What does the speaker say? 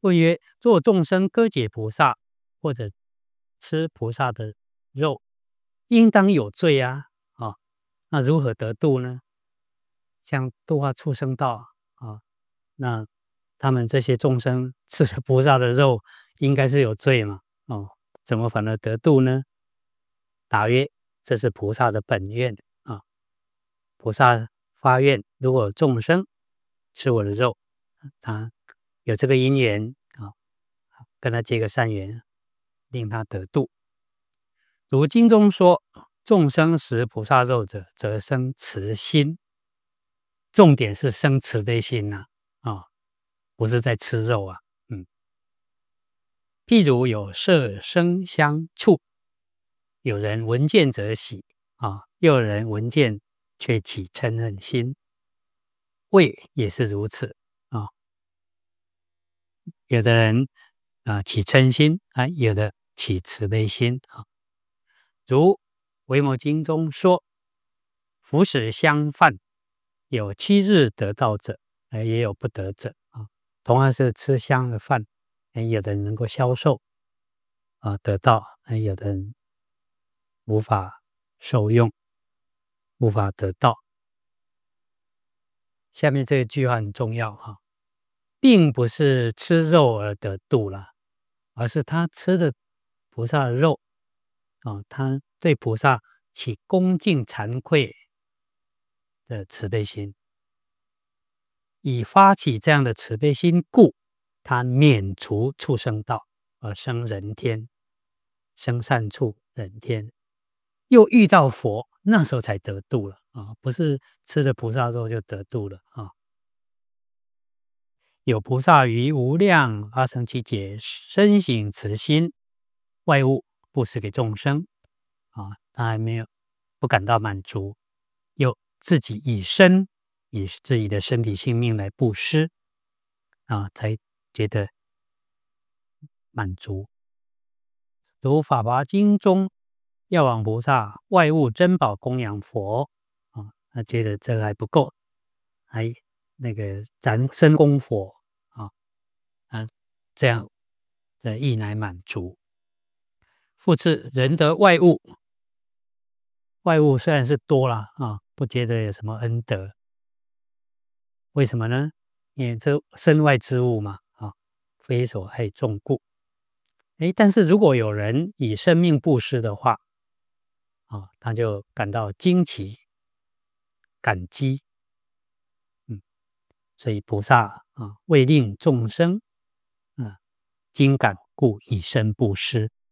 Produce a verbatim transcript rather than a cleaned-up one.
问曰：若众生割解菩萨，或者吃菩萨的肉，应当有罪啊！啊，那如何得度呢？像度化畜生道啊，那他们这些众生吃了菩萨的肉，应该是有罪嘛？哦，怎么反而得度呢？答曰：这是菩萨的本愿啊！菩萨发愿，如果众生吃我的肉，他有这个因缘啊，跟他结个善缘，令他得度。如经中说，众生食菩萨肉者，则生慈心。重点是生慈悲心呐、啊，哦，不是在吃肉啊。嗯，譬如有色声香触，有人闻见则喜啊、哦，又有人闻见却起嗔恨心。味也是如此啊、哦，有的人啊、呃、起嗔心啊，有的起慈悲心啊、哦。如维摩经中说，服食香饭，有七日得道者，也有不得者啊。同样是吃香的饭，有的人能够消受啊得到，有的人无法受用，无法得到。下面这句话很重要哈，并不是吃肉而得度了，而是他吃的菩萨的肉啊，他对菩萨起恭敬惭愧的慈悲心，以发起这样的慈悲心故，他免除畜生道而生人天，生善处人天，又遇到佛，那时候才得度了啊，不是吃了菩萨肉就得度了啊。有菩萨于无量阿僧祇劫深行慈心，外物布施给众生啊，他还没有不感到满足，又自己以身以自己的身体性命来布施啊，才觉得满足。如法华经中，药王菩萨外物珍宝供养佛啊，他觉得这个还不够，还那个咱身供佛啊，啊，这样的意乃满足。复次，人得外物，外物虽然是多了啊，不觉得有什么恩德，为什么呢？因为这身外之物嘛，啊，非所爱众故。诶，但是如果有人以生命布施的话，啊，他就感到惊奇、感激，嗯，所以菩萨啊，为令众生啊惊感，故以身布施。